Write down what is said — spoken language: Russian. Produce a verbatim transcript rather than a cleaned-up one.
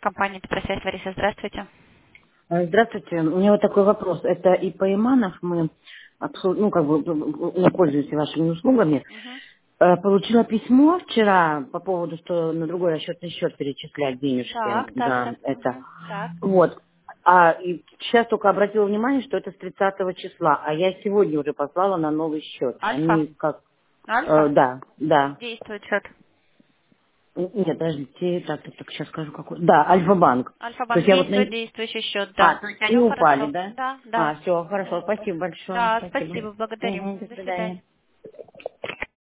Компания Петросвязь, Лариса, здравствуйте. Э, Здравствуйте. У меня вот такой вопрос. Это ИП Иманов. Мы обслу- ну, как бы, мы пользуемся вашими услугами. Мгм. Э, Получила письмо вчера по поводу, что на другой расчетный счет перечислять денежки Так, так, на так. это. Мгм. Так. Вот. А и сейчас только обратила внимание, что это с тридцатого числа, а я сегодня уже послала на новый счет. Альфа? Они как... э, Альфа? да, да. Действует счет. Н- Нет, подождите, так, так, так, сейчас скажу какой. Да, Альфа-банк. То Альфа-банк есть я вот на... действует, действующий счет, А, да. то есть они Все упали, хорошо. да? Да, А, да. все, хорошо, спасибо большое, Да, спасибо. спасибо, благодарю. Мгм, до До свидания. свидания.